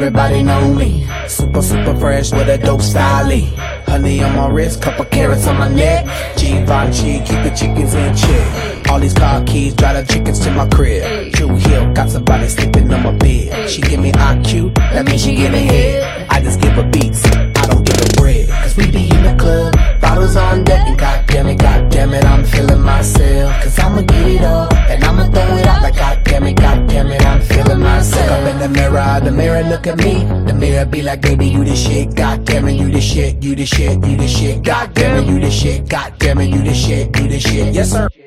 everybody know me. Super, super fresh with a dope style. Honey on my wrist, couple carrots on my neck. Givenchy, keep the chickens in check. All these car keys, drive the chickens to my crib. True Hill, got somebody sleeping on my bed. She give me IQ, that means she give me head. I just give her beats, I don't give her bread. Cause we be in the club, bottles on deck. And goddamn it, I'm feeling myself. Cause I'ma get it up, and I'ma throw it out like goddamn it, I'm feeling myself. Look up in the mirror look at me. The mirror be like, baby, you the shit. Goddamn it, you the shit, you the shit, you the shit. Goddamn it, you the shit. Goddamn it, you the shit, you the shit. Yes, sir.